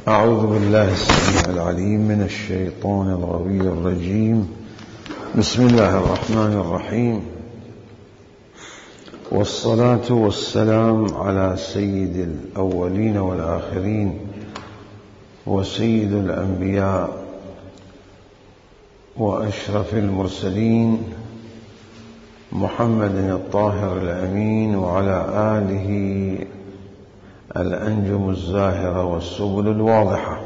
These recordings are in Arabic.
أعوذ بالله السميع العليم من الشيطان الغوي الرجيم. بسم الله الرحمن الرحيم، والصلاة والسلام على سيد الأولين والآخرين وسيد الأنبياء وأشرف المرسلين محمد الطاهر الأمين، وعلى آله الأنجم الزاهرة والسبل الواضحة.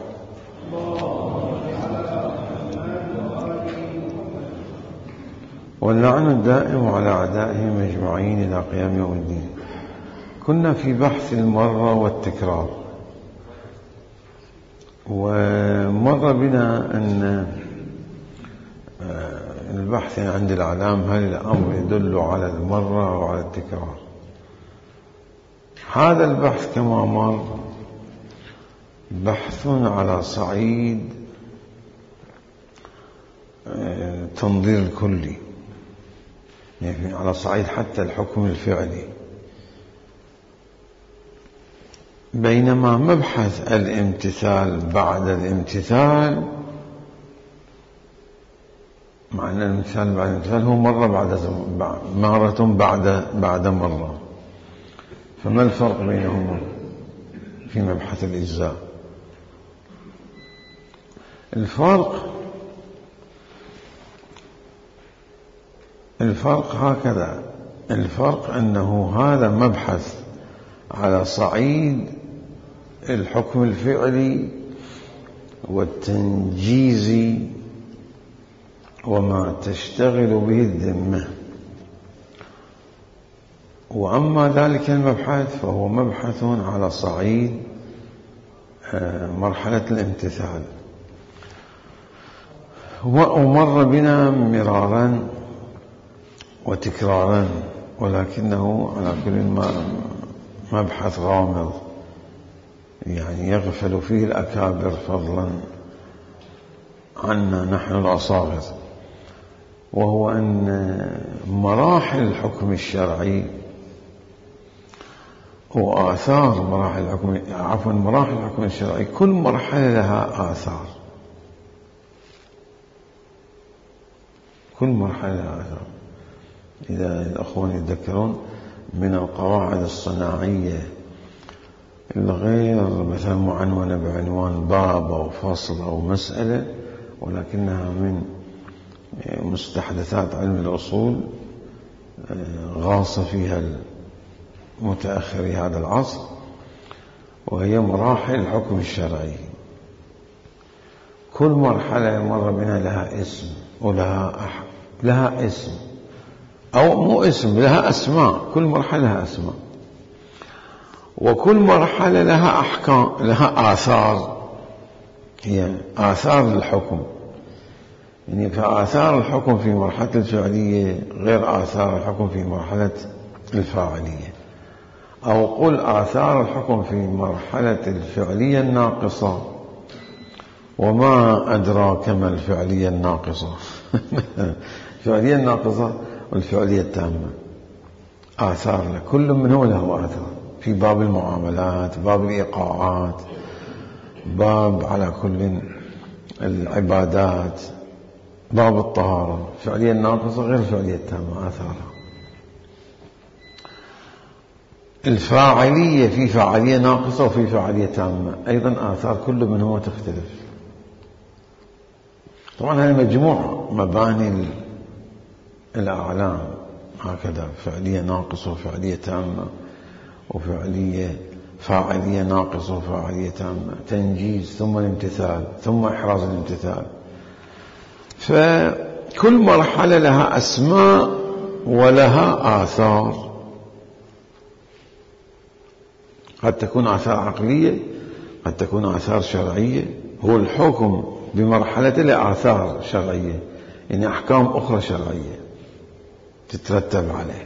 واللعن الدائم على أعدائهم أجمعين إلى قيام يوم الدين. كنا في بحث المرة والتكرار، ومر بنا أن البحث عند الأعلام هل الأمر يدل على المرة أو على التكرار. هذا البحث كما مر بحث على صعيد تنظير الكلي، يعني على صعيد حتى الحكم الفعلي، بينما مبحث الامتثال بعد الامتثال، معنى الامتثال بعد الامتثال هو مرة بعد مرة. فما الفرق بينهما في مبحث الإجزاء؟ الفرق هكذا. الفرق أنه هذا مبحث على صعيد الحكم الفعلي والتنجيز وما تشتغل به الذمة، وأما ذلك المبحث فهو مبحث على صعيد مرحلة الامتثال. ومر بنا مرارا وتكرارا، ولكنه على كل مبحث غامض، يعني يغفل فيه الأكابر فضلا عنا نحن الأصاغر، وهو أن مراحل الحكم الشرعي وآثار مراحل الحكم الشرعي، كل مرحلة لها آثار، كل مرحلة لها آثار. إذا الأخوان يتذكرون من القواعد الصناعية الغير مثلا معنونة بعنوان باب أو فصل أو مسألة، ولكنها من مستحدثات علم الأصول غاص فيها متأخري هذا العصر، وهي مراحل الحكم الشرعي. كل مرحلة مر بنا لها اسم لها اسم أو مو اسم، لها أسماء. كل مرحلة لها أسماء، وكل مرحلة لها أحكام، لها آثار، هي آثار الحكم. يعني فآثار الحكم في مرحلة الفعلية غير آثار الحكم في مرحلة الفاعلية، أو قل آثار الحكم في مرحلة الفعلية الناقصة. وما أدراك ما الفعلية الناقصة؟ الفعلية الناقصة والفعلية التامة آثار، كل منهم له آثار، في باب المعاملات، باب الإيقاعات، باب على كل العبادات، باب الطهارة. الفعلية الناقصة غير الفعلية التامة آثارها. الفاعلية في فاعلية ناقصة وفي فاعلية تامة أيضا آثار كل منهما تختلف. طبعا هذه مجموعة مباني الأعلام هكذا، فعلية ناقصة وفعلية تامة، وفعلية فاعلية ناقصة وفاعلية تامة، تنجيز ثم الامتثال ثم إحراز الامتثال. فكل مرحلة لها أسماء ولها آثار، قد تكون آثار عقلية، قد تكون آثار شرعية. هو الحكم بمرحلة لآثار شرعية، يعني أحكام أخرى شرعية تترتب عليه.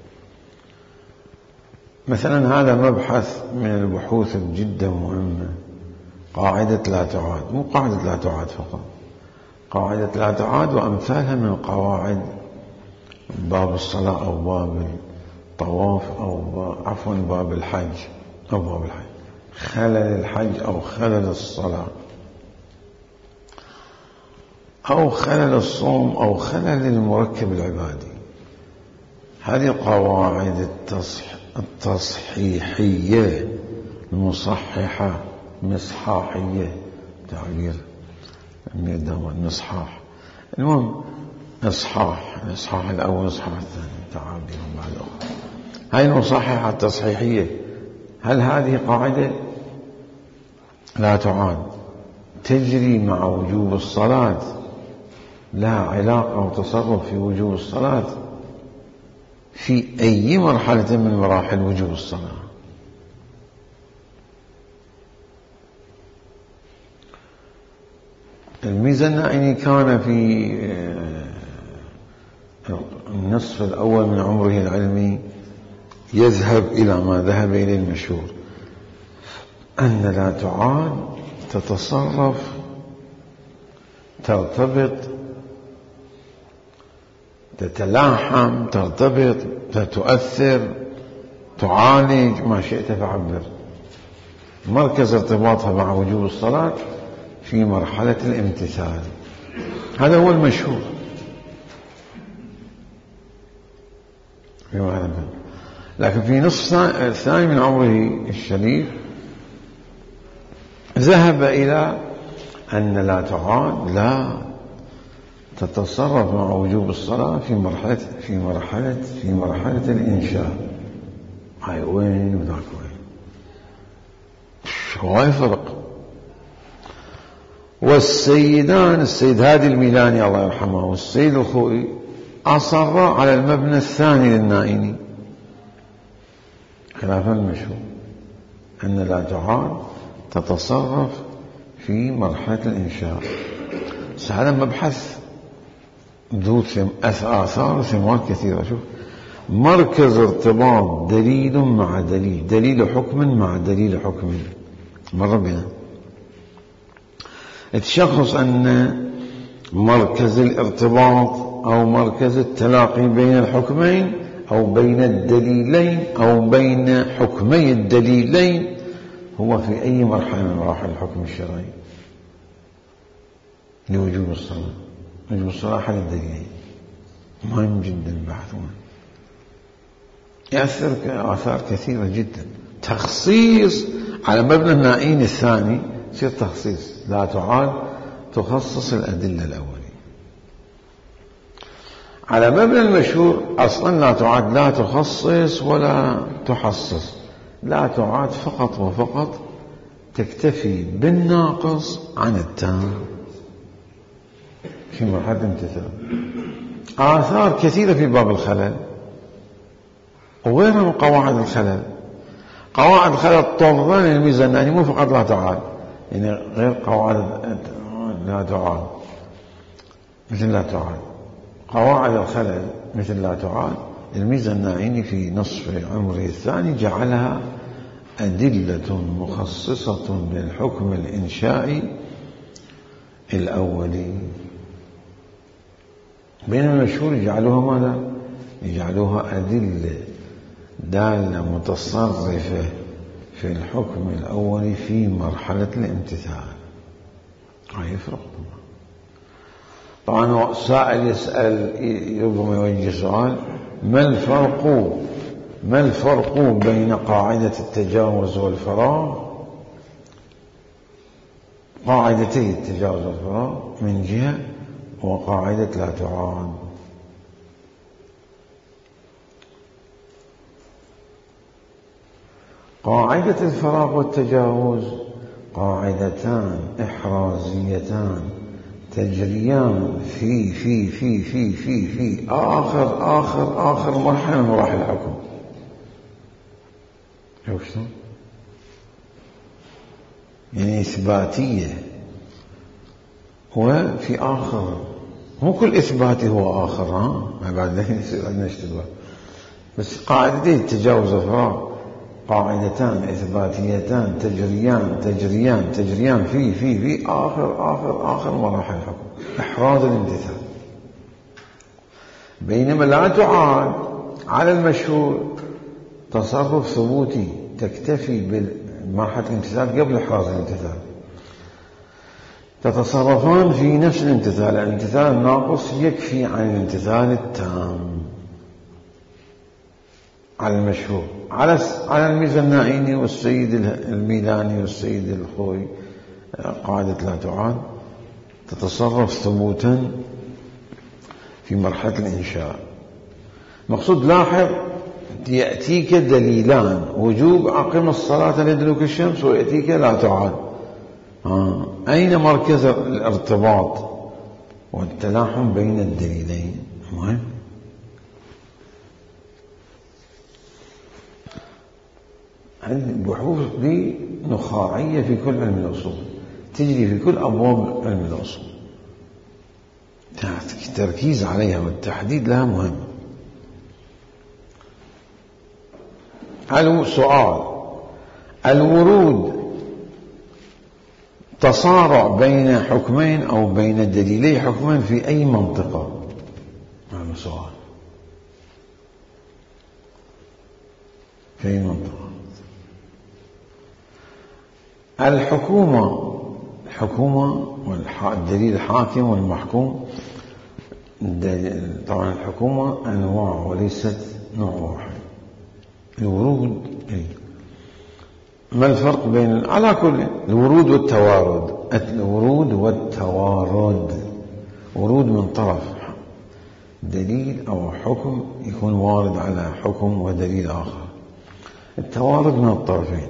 مثلا هذا مبحث من البحوث الجدا مهمة، قاعدة لا تعاد. مو قاعدة لا تعاد فقط، قاعدة لا تعاد وأمثالها من قواعد باب الصلاة أو باب الطواف أو عفوا باب الحج أو باب الحج. خلل الحج أو خلل الصلاة أو خلل الصوم أو خلل المركب العبادي. هذه قواعد التصحيحية المصححة مصحاحية تعبير المصحاح. المهم إصحاح الأول الإصحاح الثاني تعابير بعد أخرى. هاي المصححة التصحيحية هل هذه قاعدة لا تعاد تجري مع وجوب الصلاة، لها علاقة وتصرف في وجوب الصلاة في أي مرحلة من مراحل وجوب الصلاة؟ الميزانائي كان في النصف الأول من عمره العلمي يذهب إلى ما ذهب إليه المشهور، أن لا تعاد تتصرف ترتبط تتلاحم ترتبط تؤثر تعالج ما شئت فعبر. مركز ارتباطها مع وجوب الصلاة في مرحلة الامتثال، هذا هو المشهور. لكن في نصف الثاني من عمره الشريف ذهب إلى أن لا تعاد لا تتصرف مع وجوب الصلاة في مرحلة الإنشاء. هاي وين وذاك وين، شو يفرق. والسيدان السيد هادي الميلاني الله يرحمه والسيد الخوئي أصر على المبنى الثاني للنائني خلافا المشهور، أن لا تعاد تتصرف في مرحلة الإنشاء. هذا مبحث ذو آثار وثمار كثيرة. شوف، مركز ارتباط دليل مع دليل حكم مع دليل حكم. مر بنا تشخص أن مركز الارتباط أو مركز التلاقي بين الحكمين أو بين الدليلين أو بين حكمي الدليلين هو في أي مرحلة من مراحل الحكم الشرعي لوجوب الصلاة. وجوب الصلاة أحد الدليلين مهم جدا بحثون، يأثر آثار كثيرة جدا. تخصيص على مبنى النائين الثاني يصير تخصيص لا تعاد تخصص الأدلة الأولية. على مبنى المشهور أصلا لا تعاد لا تخصص ولا تحصص، لا تعاد فقط وفقط تكتفي بالناقص عن التام في مرحلة امتثال. آثار كثيرة في باب الخلل وغيرها من قواعد الخلل. قواعد الخلل طردان الميزانائي مو فقط لا تعاد، يعني غير قواعد لا تعاد مثل لا تعاد. قواعد الخلل مثل لا تعاد الميزانائي في نصف عمره الثاني جعلها أدلة مخصصة للحكم الإنشائي الأولي. بين المشهور يجعلوها ماذا؟ يجعلوها أدلة دالة متصرفة في الحكم الأولي في مرحلة الامتثال. هاي يفرق طبعا. سائل يسأل ربما يوجه سؤال: ما الفرق بين قاعدة التجاوز والفراغ، قاعدتي التجاوز والفراغ من جهة وقاعدة لا تعاد؟ قاعدة الفراغ والتجاوز قاعدتان إحرازيتان تجريان في آخر مرحلة من مراحل الحكم. شوف شلون؟ يعني إثباتية وفي آخر. مو كل إثباتي هو آخر، ما بعد لا يصير عندنا اشتباه. بس قاعدتين التجاوز والفراغ قاعدتان إثباتيتان تجريان في آخر مراحل الحكم إحراز الامتثال. بينما لا تعاد على المشهور تصرف ثبوتي تكتفي مرحلة الامتثال قبل إحراز الامتثال، تتصرفان في نفس الامتثال. الامتثال الناقص يكفي عن الامتثال التام على المشهور، على الميزة النائيني والسيد الميلاني والسيد الخوي قاعدة لا تعاد، تتصرف ثبوتا في مرحلة الإنشاء. مقصود لاحظ، يأتيك دليلان: وجوب أقم الصلاة لدلوك الشمس، ويأتيك لا تعاد. أين مركز الارتباط والتلاحم بين الدليلين؟ مهم. البحوث دي نخاعية في كل علم الأصول، تجري في كل أبواب علم الأصول، التركيز عليها والتحديد لها مهم. سؤال: الورود تصارع بين حكمين أو بين دليلي حكمين في أي منطقة؟ هذا سؤال. في أي منطقة؟ الحكومة والدليل الحاكم والمحكوم. طبعا الحكومة أنواع وليست نوع واحد. الورود ما الفرق بين على كل الورود والتوارد؟ الورود والتوارد، ورود من طرف دليل أو حكم يكون وارد على حكم ودليل آخر، التوارد من الطرفين.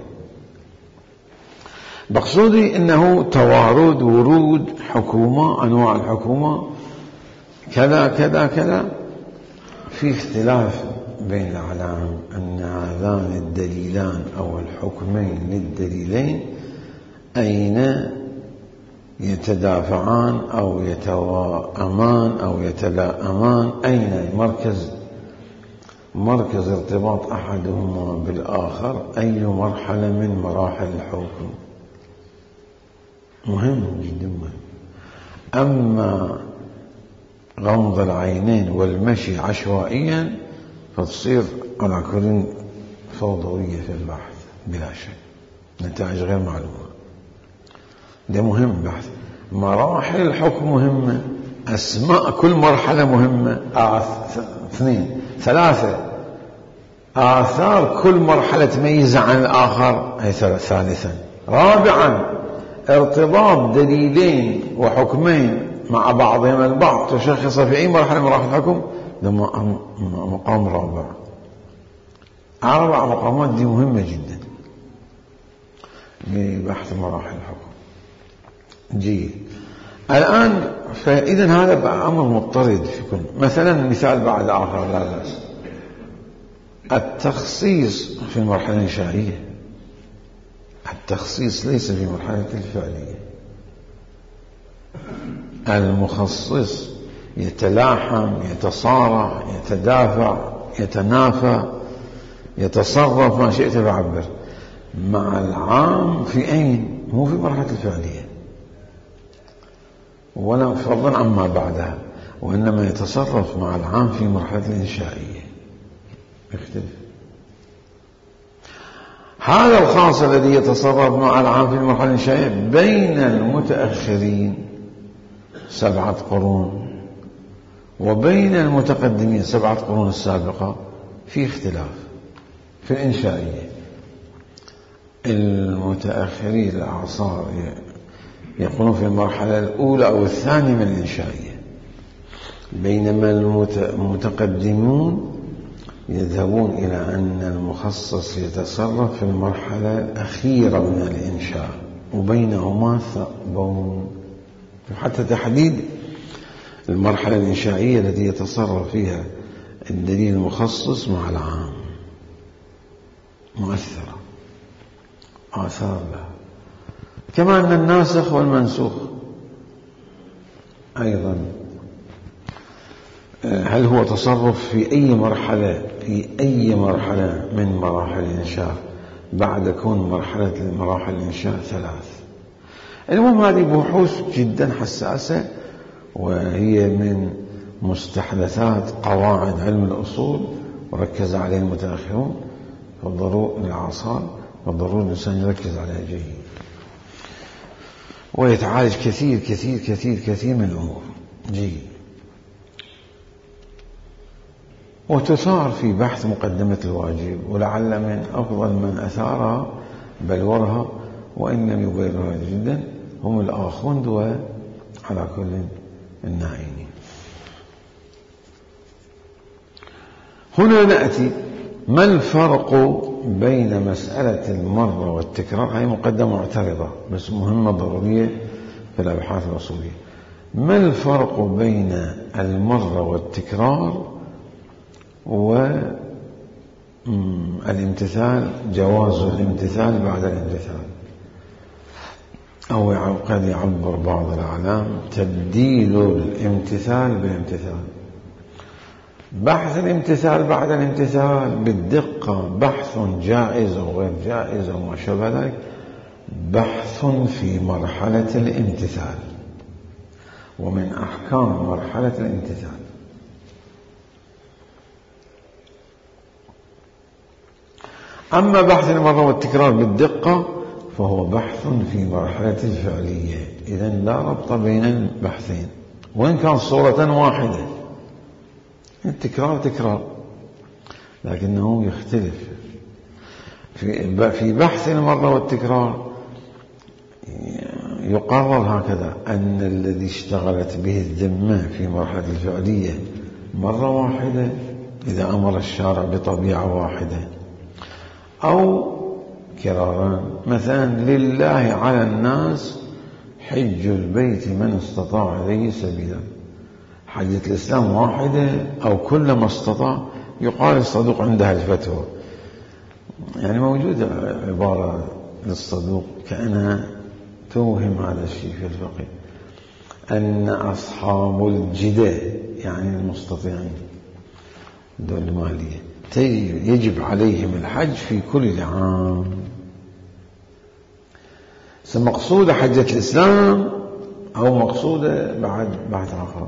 مقصودي أنه توارد، ورود، حكومة، أنواع الحكومة كذا كذا كذا، في اختلاف بين الأعلام أن هذان الدليلان أو الحكمين للدليلين أين يتدافعان أو يتواءمان أو يتلاءمان، أين مركز ارتباط أحدهما بالآخر، أي مرحلة من مراحل الحكم. مهم جدا مهم. أما غمض العينين والمشي عشوائيا فتصير على كل فوضوية في البحث بلا شك، نتائج غير معلومة. ده مهم بحث. مراحل الحكم مهمة، أسماء كل مرحلة مهمة. 2 3 آثار كل مرحلة تميز عن الآخر، هي 3. 4 ارتباط دليلين وحكمين مع بعضهما البعض تشخص في أي مرحلة من مراحل الحكم. ده مقام رابع. 4 مقامات دي مهمة جدا لبحث مراحل الحكم. جيد. الآن فإذا هذا بقى أمر مضطرد في كل. مثلا مثال بعد آخر لا بأس، التخصيص في المرحلة الإنشائية. التخصيص ليس في مرحلة الفعلية. المخصص يتلاحم، يتصارع، يتدافع، يتنافى، يتصرف، ما شئت فعبر مع العام في أين؟ مو في مرحلة الفعلية ولا فضلا عما بعدها، وإنما يتصرف مع العام في مرحلة الإنشائية. يختلف. هذا الخاص الذي يتصرف مع العام في المرحلة الإنشائية بين المتأخرين 7 قرون وبين المتقدمين 7 قرون السابقة في اختلاف في الإنشائية. المتأخرين الأعصار يقولون في المرحلة الأولى أو الثانية من الإنشائية، بينما المتقدمون يذهبون إلى أن المخصص يتصرف في المرحلة الأخيرة من الإنشاء، وبينهما ثأبون. حتى تحديد المرحلة الإنشائية التي يتصرف فيها الدليل المخصص مع العام مؤثرة، آثار لها. كما أن الناسخ والمنسوخ أيضا، هل هو تصرف في أي مرحلة من مراحل الإنشاء بعد كون مراحل الإنشاء 3. المهم هذه بحوث جدا حساسة، وهي من مستحدثات قواعد علم الأصول وركز عليه المتأخرون فضلوا الأعصار، فضروري الإنسان يركز عليها جيد ويتعالج كثير كثير كثير كثير من الأمور جيد. وتثار في بحث مقدمة الواجب، ولعل من أفضل من أثارها بلورها وإن لم يبررها جدا هم الآخوند وعلى كل النائمين. هنا نأتي ما الفرق بين مسألة المرة والتكرار؟ هذه مقدمة معترضة بس مهمة ضرورية في الأبحاث الأصولية. ما الفرق بين المرة والتكرار والامتثال، جواز الامتثال بعد الامتثال، أو قد يعبر بعض الأعلام تبديل الامتثال بالامتثال. بحث الامتثال بعد الامتثال بالدقة بحث جائز أو غير جائز أو ما شابه ذلك، بحث في مرحلة الامتثال ومن أحكام مرحلة الامتثال. أما بحث المرة والتكرار بالدقة فهو بحث في مرحلة الفعلية. إذن لا ربط بين البحثين وإن كان صورة واحدة، التكرار تكرار لكنه يختلف. في بحث المرة والتكرار يقرر هكذا أن الذي اشتغلت به الذمة في مرحلة الفعلية مرة واحدة إذا أمر الشارع بطبيعة واحدة، أو كراران. مثلا لله على الناس حج البيت من استطاع إليه سبيلا، حجة الإسلام واحدة أو كلما استطاع. يقال الصدوق عندها الفتوى، يعني موجودة عبارة للصدوق كأنها توهم هذا الشيء في الفقه، أن أصحاب الجدة يعني المستطيعين دول المالية يجب عليهم الحج في كل عام. مقصودة حجة الإسلام أو مقصودة بعد آخر.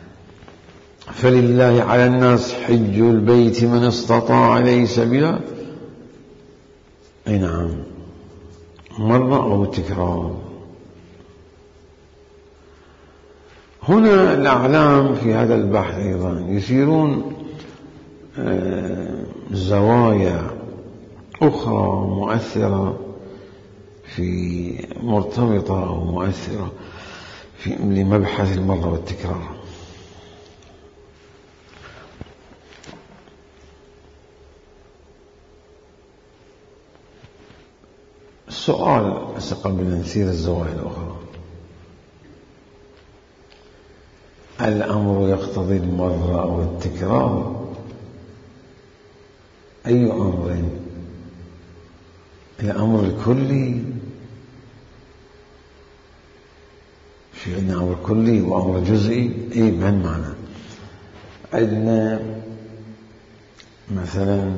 فلله على الناس حج البيت من استطاع إليه سبيلا، أي نعم، مرة أو تكرار. هنا الأعلام في هذا البحث أيضا يثيرون زوايا أخرى مؤثرة في مرتبطة أو مؤثرة لمبحث المرة والتكرار. السؤال قبل أن نسير الزوايا الأخرى، الأمر يقتضي المرة أو التكرار؟ أي أمر؟ الأمر الكلي، في عندنا أمر كلي وأمر جزئي. إيه بهن معنى؟ عندنا مثلا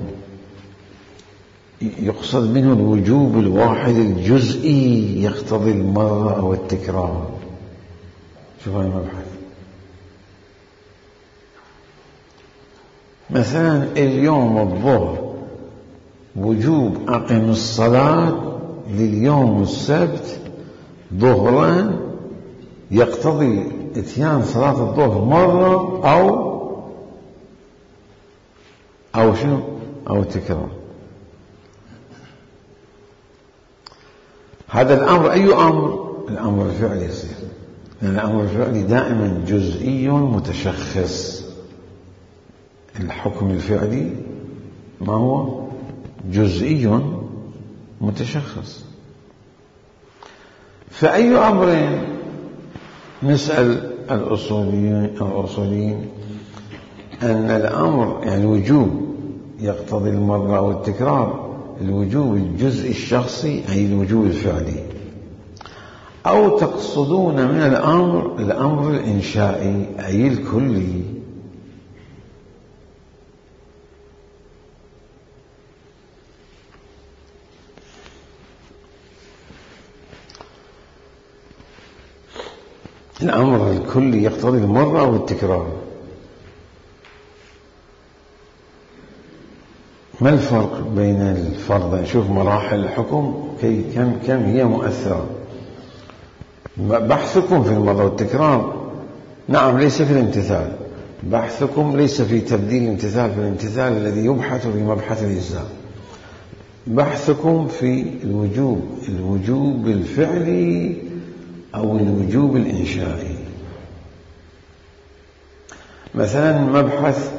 يقصد منه الوجوب الواحد الجزئي يقتضي المرة أو التكرار. شوف هذا المبحث. مثلا اليوم الظهر وجوب أقم الصلاة لليوم السبت ظهرا يقتضي اتيان صلاة الظهر مرة أو شنو أو تكرار. هذا الأمر أي أمر؟ الأمر الفعلي يصير، لأن الأمر الفعلي دائما جزئي متشخص. الحكم الفعلي ما هو؟ جزئي متشخص. فأي أمر نسأل الأصوليين أن الأمر يعني الوجوب يقتضي المرة أو التكرار، الوجوب الجزء الشخصي أي الوجوب الفعلي، أو تقصدون من الأمر الإنشائي أي الكلي؟ الأمر الكلي يقتضي المرة أو التكرار. ما الفرق بين الفرض؟ شوف مراحل الحكم كم هي مؤثرة. بحثكم في المرة والتكرار نعم ليس في الامتثال، بحثكم ليس في تبديل الامتثال في الامتثال الذي يبحث في مبحث الإجزاء، بحثكم في الوجوب الفعلي أو الوجوب الإنشائي. مثلا مبحث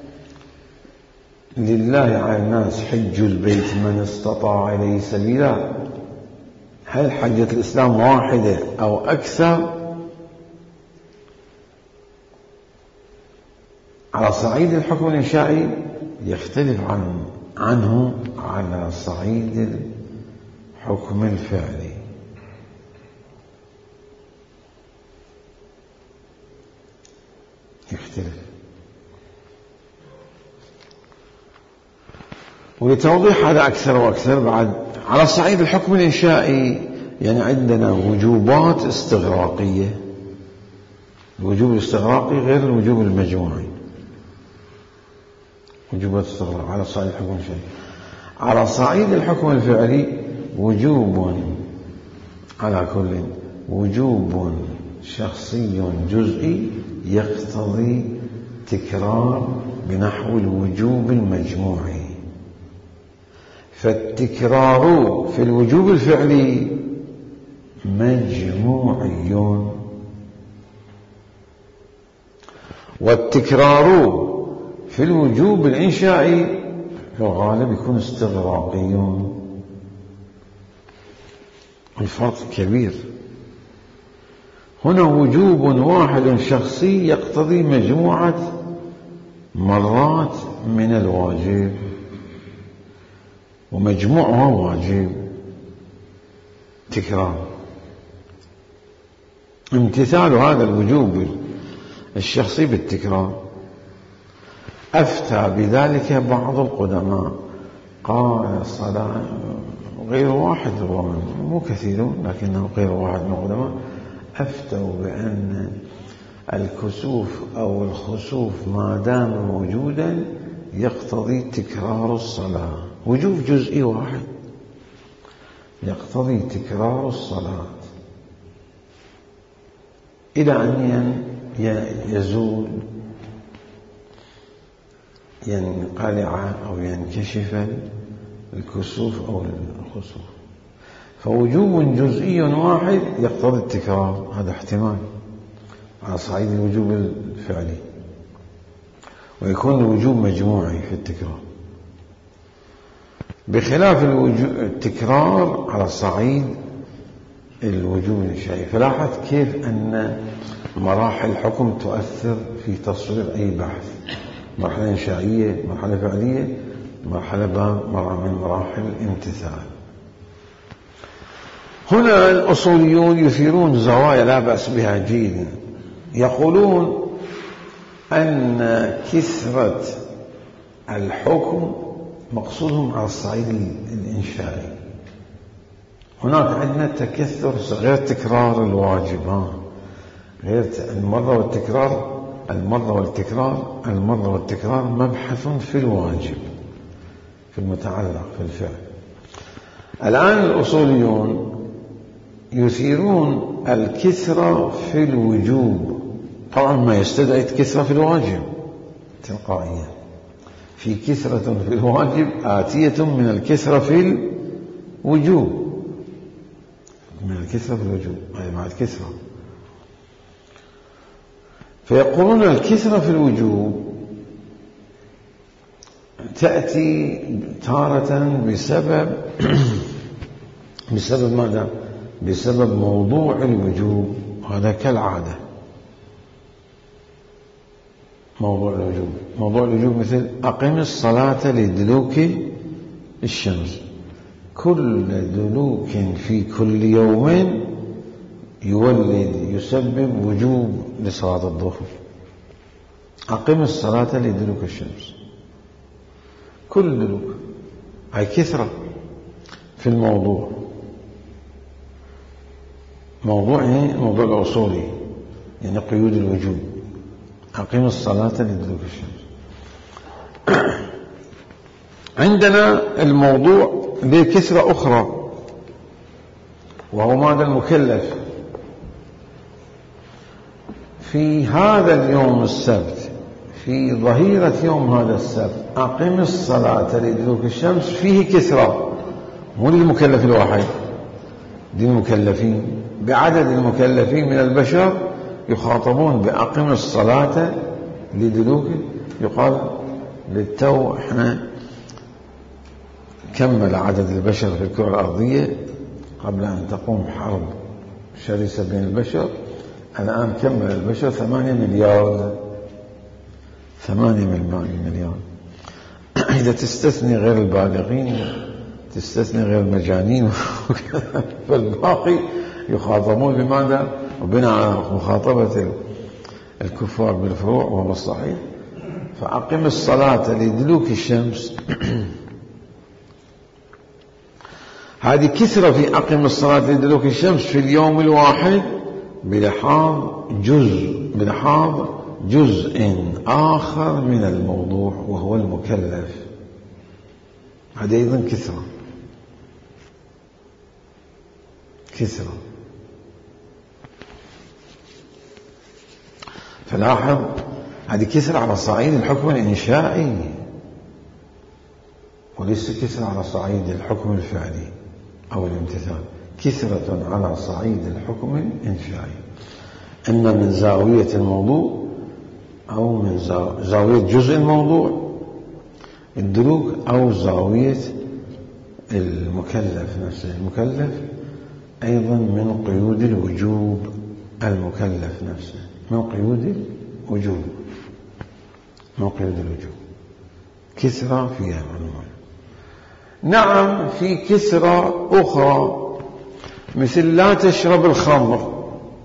لله على الناس حج البيت من استطاع إليه سبيلا، هل حجة الإسلام واحدة أو أكثر؟ على صعيد الحكم الإنشائي يختلف عنه على صعيد الحكم الفعلي. يختلف. ولتوضيح هذا أكثر وأكثر بعد على صعيد الحكم الإنشائي يعني عندنا وجوبات استغراقية. الوجوب الاستغراقي غير الوجوب المجموعي. وجوبات استغراق على صعيد الحكم الإنشائي. على صعيد الحكم الفعلي وجوب على كل وجوب شخصي جزئي يقتضي تكرار بنحو الوجوب المجموعي. فالتكرار في الوجوب الفعلي مجموعي، والتكرار في الوجوب الإنشائي في الغالب يكون استغراقي. الفرق كبير. هنا وجوب واحد شخصي يقتضي مجموعة مرات من الواجب، ومجموعها واجب تكرار. امتثال هذا الوجوب الشخصي بالتكرار أفتى بذلك بعض القدماء، قال الصلاة غير واحد مو كثيرون لكنه غير واحد من القدماء أفتوا بأن الكسوف أو الخسوف ما دام موجودا يقتضي تكرار الصلاة. وجوب جزئي واحد يقتضي تكرار الصلاة إلى أن يزول ينقلع أو ينكشف الكسوف أو الخسوف. فوجوب جزئي واحد يقتضي التكرار، هذا احتمال على صعيد الوجوب الفعلي، ويكون الوجوب مجموعي في التكرار، بخلاف التكرار على صعيد الوجوب الإنشائي. فلاحظ كيف أن مراحل الحكم تؤثر في تصوير أي بحث. مرحلة إنشائية، مرحلة فعلية، مرحلة من مراحل الامتثال. هنا الأصوليون يثيرون زوايا لا بأس بها جيدا. يقولون أن كثرة الحكم مقصودهم على الصعيد الإنشائي. هناك عندنا تكثر غير تكرار الواجب، غير المرة والتكرار مبحث في الواجب في المتعلق في الفعل. الآن الأصوليون يثيرون الكثرة في الوجوب، طبعا ما يستدعي الكثرة في الواجب تلقائيا. في كثرة في الواجب آتية من الكثرة في الوجوب، من الكثرة في الوجوب أي مع الكثرة. فيقولون الكثرة في الوجوب تأتي تارة بسبب ماذا؟ بسبب موضوع الوجوب، هذا كالعادة. موضوع الوجوب مثل أقم الصلاة لدلوك الشمس، كل دلوك في كل يوم يسبب وجوب لصلاة الظهر. أقم الصلاة لدلوك الشمس، كل دلوك هاي كثرة في الموضوع. موضوع الأصولي يعني قيود الوجوب، أقم الصلاة لدلوك الشمس. عندنا الموضوع له كسرة أخرى، وهو ماذا؟ المكلف. في هذا اليوم السبت، في ظهيرة يوم هذا السبت، أقم الصلاة لدلوك الشمس، فيه كسرة، مو للمكلف الواحد، للمكلفين، بعدد المكلفين من البشر يخاطبون بأقم الصلاة لدلوك. يقال للتو احنا كمل عدد البشر في الكرة الأرضية قبل أن تقوم حرب شرسة بين البشر. الآن كمل البشر 8 مليار. 8 مليار إذا تستثني غير البالغين، تستثني غير المجانين فالباقي يخاطبون بماذا؟ وبناء على مخاطبة الكفار بالفروع، وهو الصحيح. فأقم الصلاة لدلوك الشمس هذه كسرة في أقم الصلاة لدلوك الشمس في اليوم الواحد بلحاظ جزء آخر من الموضوع، وهو المكلف. هذه أيضا كسرة. فلاحظ هذه كسرة على صعيد الحكم الإنشائي، وليس كسرة على صعيد الحكم الفعلي أو الامتثال، كسرة على صعيد الحكم الإنشائي، إما من زاوية الموضوع أو من زاوية جزء الموضوع الدلوك، أو زاوية المكلف نفسه. المكلف أيضا من قيود الوجوب، المكلف نفسه من قيود الوجوب، كسرة فيها عنوان. نعم، في كسرة أخرى مثل لا تشرب الخمر.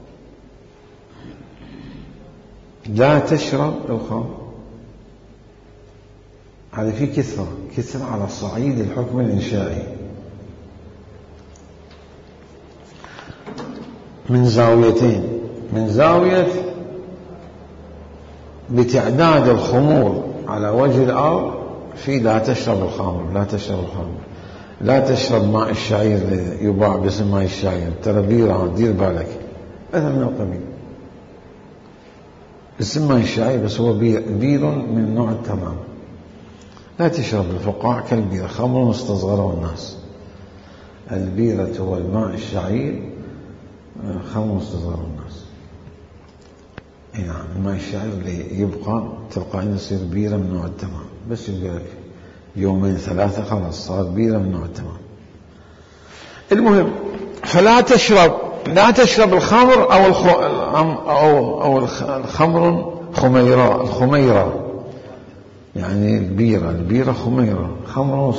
لا تشرب الخمر، هذا في كسرة على صعيد الحكم الإنشائي من زاويتين. من زاوية بتعداد الخمور على وجه الأرض، في لا تشرب الخمر، لا تشرب ماء الشعير اللي يباع باسم ماء الشعير، ترى بيرة، دير بالك، هذا من القبيل. اسم ماء الشعير بس هو بير من نوع التمام. لا تشرب الفقاع كالبيرة، خمر استصغره الناس. البيرة هو الماء الشعير، خمر استصغره الناس. نعم، الماء الشعير اللي يبقى تلقائيا يصير بيرة من نوع التمام، بس يبقى لك 2 3 خلاص صار بيرة من نوع التمام. المهم، فلا تشرب الخمر أو الخمر الخميرة، يعني البيرة خميرة، خمر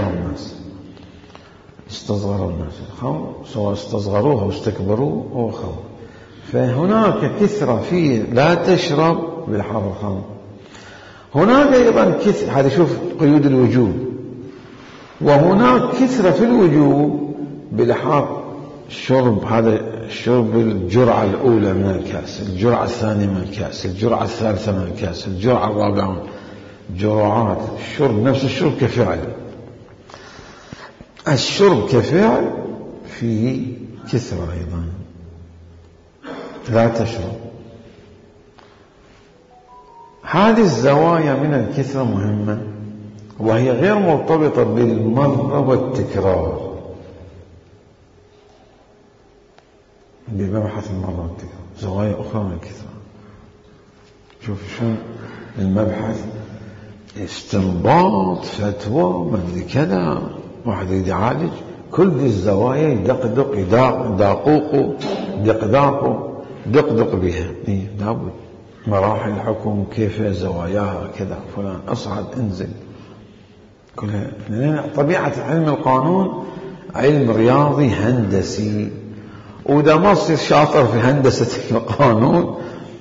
استصغروا الناس الخمر، سواء استصغروها واستكبروه هو خمر. فهناك كثرة فيه لا تشرب بلحاظ الخمر. هناك أيضا كثرة، هذا شوف قيود الوجوب، وهناك كثرة في الوجوب بلحاظ الشرب. هذا الشرب الجرعة الأولى من الكأس، الجرعة الثانية من الكأس، الجرعة الثالثة من الكأس، الجرعة الرابعة، جرعات الشرب. نفس الشرب كفعل، الشرب كفعل فيه كثرة أيضا. لا تشرب. هذه الزوايا من الكثرة مهمة، وهي غير مرتبطة بالمرة والتكرار، بمبحث المرة والتكرار، زوايا أخرى من الكثرة. شوف شو المبحث، استنباط فتوى مدري كذا، واحد يريد يعالج كل ذي الزوايا، دقدق بها. لابد مراحل الحكم، كيف زواياها كذا، فلان اصعد انزل، كلها. لأن طبيعة علم القانون علم رياضي هندسي، وإذا ما تصير شاطر في هندسة القانون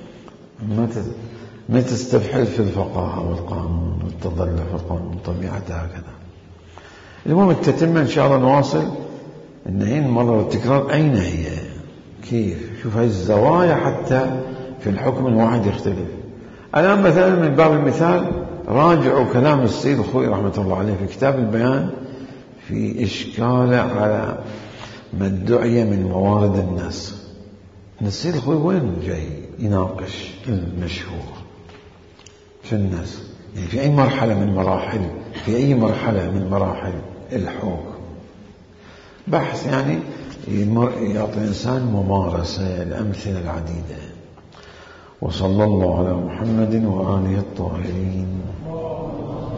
ما تستفحل في الفقاهة والقانون والتضلع في القانون، طبيعتها هكذا. المهم التتمة إن شاء الله نواصل. النهين مرة والتكرار أين هي؟ كيف؟ شوف هاي الزوايا حتى في الحكم الواحد يختلف. الآن مثلا من باب المثال راجعوا كلام السيد الخوئي رحمة الله عليه في كتاب البيان في إشكاله على ما ادعي من موارد الناس. السيد الخوئي وين جاي يناقش المشهور في الناس؟ يعني في أي مرحلة من مراحل الحكم بحث، يعني يعطي الإنسان ممارسة الأمثلة العديدة. وصلى الله على محمد وآله الطاهرين.